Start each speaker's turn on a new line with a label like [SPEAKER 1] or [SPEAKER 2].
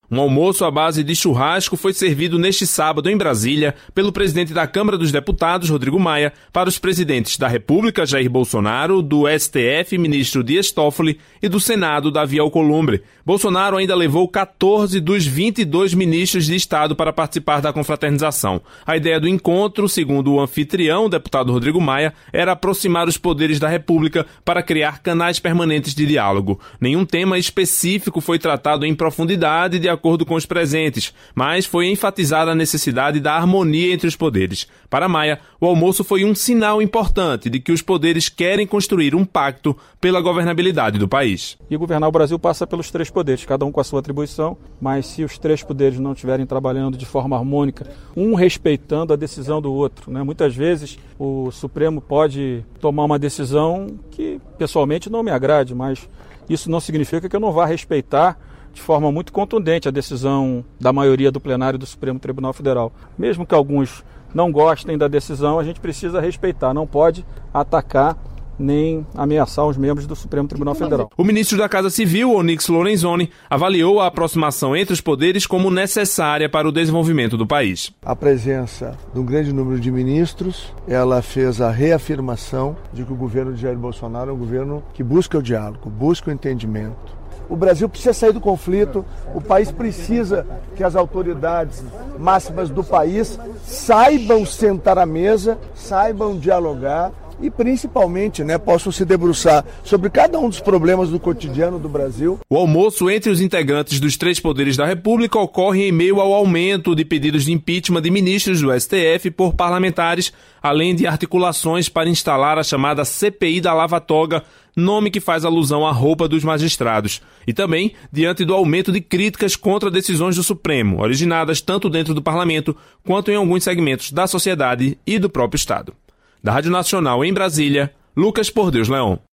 [SPEAKER 1] Um almoço à base de churrasco foi servido neste sábado em Brasília pelo presidente da Câmara dos Deputados, Rodrigo Maia, para os presidentes da República, Jair Bolsonaro, do STF, ministro Dias Toffoli, e do Senado, Davi Alcolumbre. Bolsonaro ainda levou 14 dos 22 ministros de Estado para participar da confraternização. A ideia do encontro, segundo o anfitrião, o deputado Rodrigo Maia, era aproximar os poderes da República para criar canais permanentes de diálogo. Nenhum tema específico foi tratado em profundidade de acordo com os presentes, mas foi enfatizada a necessidade da harmonia entre os poderes. Para Maia, o almoço foi um sinal importante de que os poderes querem construir um pacto pela governabilidade do país.
[SPEAKER 2] E governar o Brasil passa pelos três poderes, cada um com a sua atribuição, mas se os três poderes não estiverem trabalhando de forma harmônica, um respeitando a decisão do outro, né? Muitas vezes o Supremo pode tomar uma decisão que pessoalmente não me agrade, mas isso não significa que eu não vá respeitar de forma muito contundente a decisão da maioria do plenário do Supremo Tribunal Federal. Mesmo que alguns não gostem da decisão, a gente precisa respeitar, não pode atacar nem ameaçar os membros do Supremo Tribunal Federal.
[SPEAKER 1] O ministro da Casa Civil, Onyx Lorenzoni, avaliou a aproximação entre os poderes como necessária para o desenvolvimento do país.
[SPEAKER 3] A presença de um grande número de ministros, ela fez a reafirmação de que o governo de Jair Bolsonaro é um governo que busca o diálogo, busca o entendimento. O Brasil precisa sair do conflito, o país precisa que as autoridades máximas do país saibam sentar à mesa, saibam dialogar e principalmente, possam se debruçar sobre cada um dos problemas do cotidiano do Brasil.
[SPEAKER 1] O almoço entre os integrantes dos três poderes da República ocorre em meio ao aumento de pedidos de impeachment de ministros do STF por parlamentares, além de articulações para instalar a chamada CPI da Lava Toga, nome que faz alusão à roupa dos magistrados. E também diante do aumento de críticas contra decisões do Supremo, originadas tanto dentro do parlamento quanto em alguns segmentos da sociedade e do próprio Estado. Da Rádio Nacional em Brasília, Lucas Por Deus Leão.